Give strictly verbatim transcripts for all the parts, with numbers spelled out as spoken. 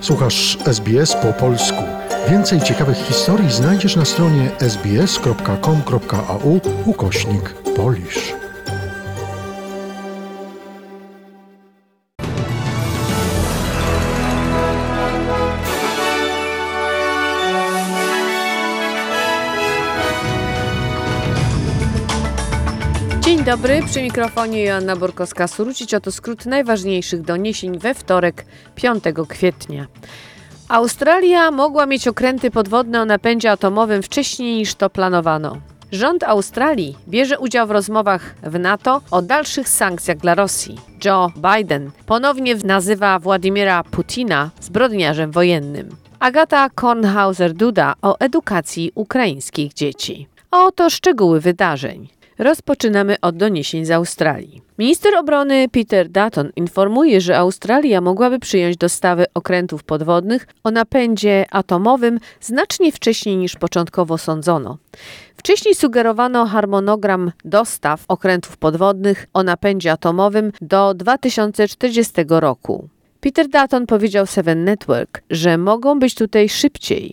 Słuchasz S B S po polsku. Więcej ciekawych historii znajdziesz na stronie sbs.com.au ukośnik Polish. Dzień dobry, przy mikrofonie Joanna Borkowska-Surucić. Oto skrót najważniejszych doniesień we wtorek, piątego kwietnia. Australia mogła mieć okręty podwodne o napędzie atomowym wcześniej niż to planowano. Rząd Australii bierze udział w rozmowach w NATO o dalszych sankcjach dla Rosji. Joe Biden ponownie nazywa Władimira Putina zbrodniarzem wojennym. Agata Kornhauser-Duda o edukacji ukraińskich dzieci. Oto szczegóły wydarzeń. Rozpoczynamy od doniesień z Australii. Minister obrony Peter Dutton informuje, że Australia mogłaby przyjąć dostawy okrętów podwodnych o napędzie atomowym znacznie wcześniej niż początkowo sądzono. Wcześniej sugerowano harmonogram dostaw okrętów podwodnych o napędzie atomowym do dwa tysiące czterdziestego roku. Peter Dutton powiedział Seven Network, że mogą być tutaj szybciej.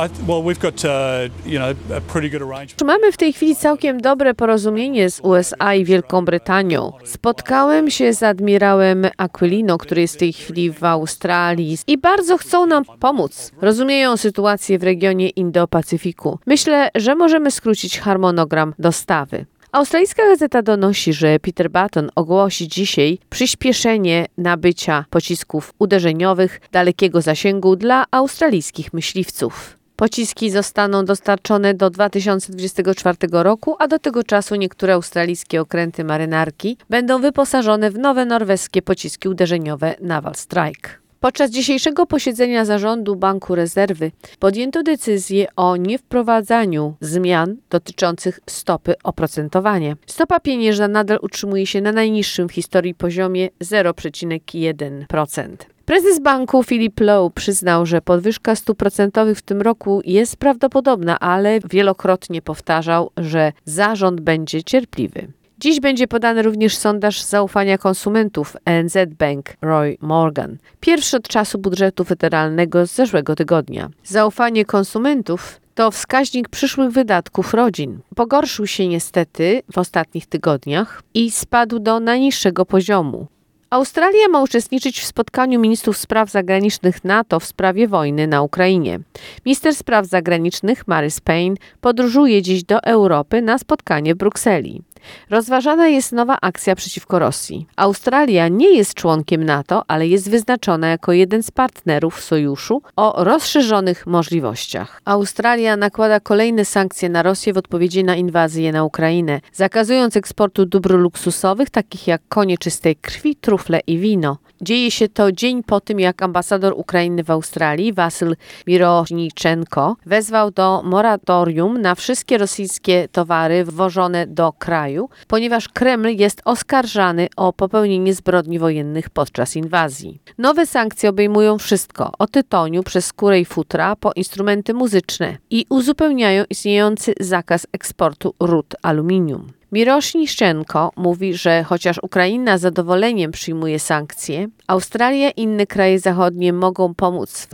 Mamy w tej chwili całkiem dobre porozumienie z U S A i Wielką Brytanią. Spotkałem się z admirałem Aquilino, który jest w tej chwili w Australii i bardzo chcą nam pomóc. Rozumieją sytuację w regionie Indo-Pacyfiku. Myślę, że możemy skrócić harmonogram dostawy. Australijska gazeta donosi, że Peter Dutton ogłosi dzisiaj przyspieszenie nabycia pocisków uderzeniowych dalekiego zasięgu dla australijskich myśliwców. Pociski zostaną dostarczone do dwa tysiące dwudziestego czwartego roku, a do tego czasu niektóre australijskie okręty marynarki będą wyposażone w nowe norweskie pociski uderzeniowe Naval Strike. Podczas dzisiejszego posiedzenia Zarządu Banku Rezerwy podjęto decyzję o niewprowadzaniu zmian dotyczących stopy oprocentowania. Stopa pieniężna nadal utrzymuje się na najniższym w historii poziomie zero przecinek jeden procent. Prezes banku Philip Lowe przyznał, że podwyżka stóp procentowych w tym roku jest prawdopodobna, ale wielokrotnie powtarzał, że zarząd będzie cierpliwy. Dziś będzie podany również sondaż zaufania konsumentów N Z Bank Roy Morgan. Pierwszy od czasu budżetu federalnego z zeszłego tygodnia. Zaufanie konsumentów to wskaźnik przyszłych wydatków rodzin. Pogorszył się niestety w ostatnich tygodniach i spadł do najniższego poziomu. Australia ma uczestniczyć w spotkaniu ministrów spraw zagranicznych NATO w sprawie wojny na Ukrainie. Minister spraw zagranicznych Marise Payne podróżuje dziś do Europy na spotkanie w Brukseli. Rozważana jest nowa akcja przeciwko Rosji. Australia nie jest członkiem NATO, ale jest wyznaczona jako jeden z partnerów sojuszu o rozszerzonych możliwościach. Australia nakłada kolejne sankcje na Rosję w odpowiedzi na inwazję na Ukrainę, zakazując eksportu dóbr luksusowych, takich jak konie czystej krwi, trufle i wino. Dzieje się to dzień po tym, jak ambasador Ukrainy w Australii, Wasyl Mironiczenko, wezwał do moratorium na wszystkie rosyjskie towary wwożone do kraju, ponieważ Kreml jest oskarżany o popełnienie zbrodni wojennych podczas inwazji. Nowe sankcje obejmują wszystko, od tytoniu przez skórę i futra po instrumenty muzyczne i uzupełniają istniejący zakaz eksportu rud aluminium. Mirośniszczenko mówi, że chociaż Ukraina z zadowoleniem przyjmuje sankcje, Australia i inne kraje zachodnie mogą pomóc.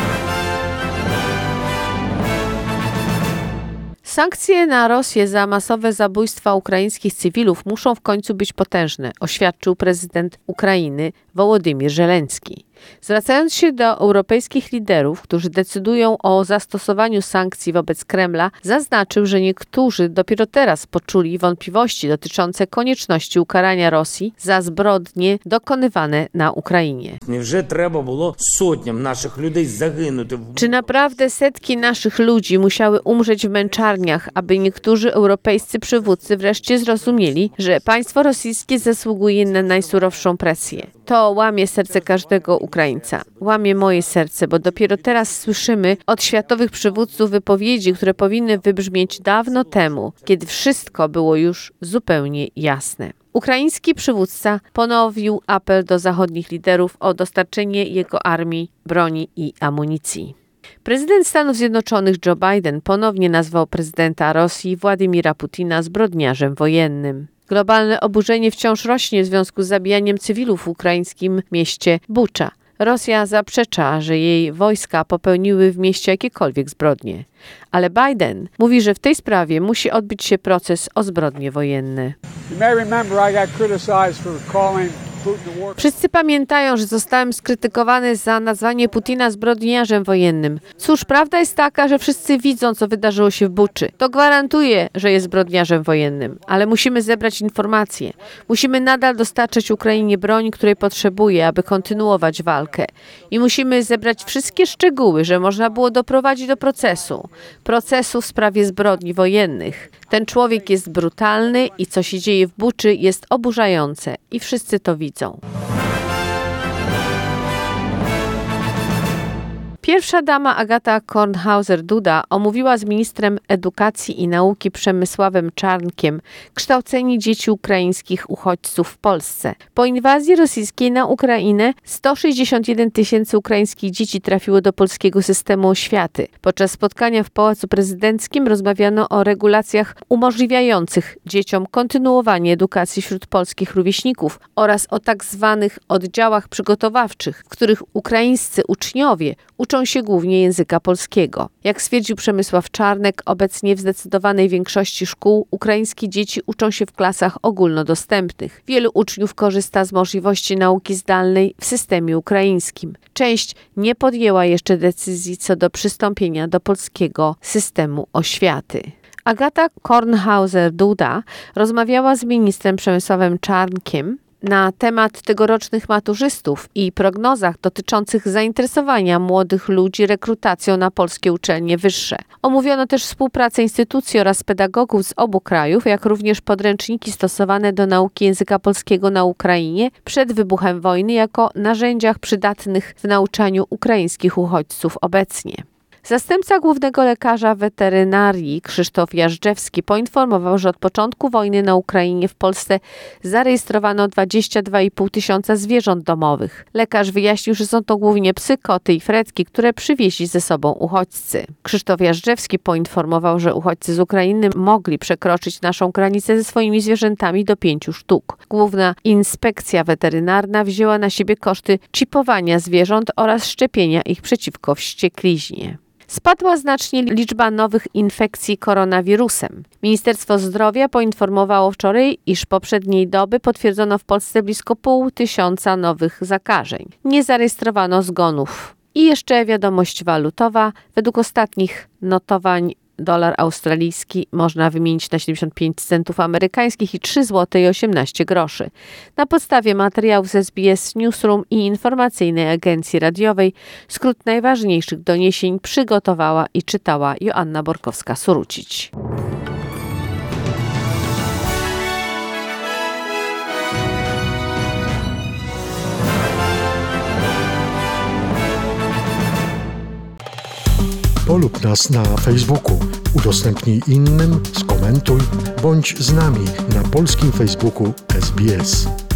Sankcje na Rosję za masowe zabójstwa ukraińskich cywilów muszą w końcu być potężne, oświadczył prezydent Ukrainy Wołodymyr Żeleński. Zwracając się do europejskich liderów, którzy decydują o zastosowaniu sankcji wobec Kremla, zaznaczył, że niektórzy dopiero teraz poczuli wątpliwości dotyczące konieczności ukarania Rosji za zbrodnie dokonywane na Ukrainie. Czy naprawdę setki naszych ludzi musiały umrzeć w męczarniach, aby niektórzy europejscy przywódcy wreszcie zrozumieli, że państwo rosyjskie zasługuje na najsurowszą presję? To łamie serce każdego Ukraińca. Łamie moje serce, bo dopiero teraz słyszymy od światowych przywódców wypowiedzi, które powinny wybrzmieć dawno temu, kiedy wszystko było już zupełnie jasne. Ukraiński przywódca ponowił apel do zachodnich liderów o dostarczenie jego armii broni i amunicji. Prezydent Stanów Zjednoczonych Joe Biden ponownie nazwał prezydenta Rosji Władimira Putina zbrodniarzem wojennym. Globalne oburzenie wciąż rośnie w związku z zabijaniem cywilów w ukraińskim mieście Bucza. Rosja zaprzecza, że jej wojska popełniły w mieście jakiekolwiek zbrodnie. Ale Biden mówi, że w tej sprawie musi odbyć się proces o zbrodnie wojenne. Wszyscy pamiętają, że zostałem skrytykowany za nazwanie Putina zbrodniarzem wojennym. Cóż, prawda jest taka, że wszyscy widzą, co wydarzyło się w Buczy. To gwarantuje, że jest zbrodniarzem wojennym, ale musimy zebrać informacje. Musimy nadal dostarczać Ukrainie broń, której potrzebuje, aby kontynuować walkę. I musimy zebrać wszystkie szczegóły, że można było doprowadzić do procesu. Procesu w sprawie zbrodni wojennych. Ten człowiek jest brutalny i co się dzieje w Buczy jest oburzające. I wszyscy to widzą. Pierwsza dama Agata Kornhauser-Duda omówiła z ministrem edukacji i nauki Przemysławem Czarnkiem kształcenie dzieci ukraińskich uchodźców w Polsce. Po inwazji rosyjskiej na Ukrainę sto sześćdziesiąt jeden tysięcy ukraińskich dzieci trafiło do polskiego systemu oświaty. Podczas spotkania w Pałacu Prezydenckim rozmawiano o regulacjach umożliwiających dzieciom kontynuowanie edukacji wśród polskich rówieśników oraz o tak zwanych oddziałach przygotowawczych, w których ukraińscy uczniowie uczą się głównie języka polskiego. Jak stwierdził Przemysław Czarnek, obecnie w zdecydowanej większości szkół ukraińskie dzieci uczą się w klasach ogólnodostępnych. Wielu uczniów korzysta z możliwości nauki zdalnej w systemie ukraińskim. Część nie podjęła jeszcze decyzji co do przystąpienia do polskiego systemu oświaty. Agata Kornhauser-Duda rozmawiała z ministrem Przemysławem Czarnkiem na temat tegorocznych maturzystów i prognozach dotyczących zainteresowania młodych ludzi rekrutacją na polskie uczelnie wyższe. Omówiono też współpracę instytucji oraz pedagogów z obu krajów, jak również podręczniki stosowane do nauki języka polskiego na Ukrainie przed wybuchem wojny jako narzędziach przydatnych w nauczaniu ukraińskich uchodźców obecnie. Zastępca głównego lekarza weterynarii Krzysztof Jażdżewski poinformował, że od początku wojny na Ukrainie w Polsce zarejestrowano dwadzieścia dwa i pół tysiąca zwierząt domowych. Lekarz wyjaśnił, że są to głównie psy, koty i fretki, które przywieźli ze sobą uchodźcy. Krzysztof Jażdżewski poinformował, że uchodźcy z Ukrainy mogli przekroczyć naszą granicę ze swoimi zwierzętami do pięciu sztuk. Główna inspekcja weterynarna wzięła na siebie koszty czipowania zwierząt oraz szczepienia ich przeciwko wściekliźnie. Spadła znacznie liczba nowych infekcji koronawirusem. Ministerstwo Zdrowia poinformowało wczoraj, iż poprzedniej doby potwierdzono w Polsce blisko pół tysiąca nowych zakażeń. Nie zarejestrowano zgonów. I jeszcze wiadomość walutowa. Według ostatnich notowań dolar australijski można wymienić na siedemdziesiąt pięć centów amerykańskich i trzy złote i osiemnaście groszy. Na podstawie materiałów z S B S Newsroom i informacyjnej agencji radiowej skrót najważniejszych doniesień przygotowała i czytała Joanna Borkowska-Surucić. Polub nas na Facebooku, udostępnij innym, skomentuj, bądź z nami na polskim Facebooku S B S.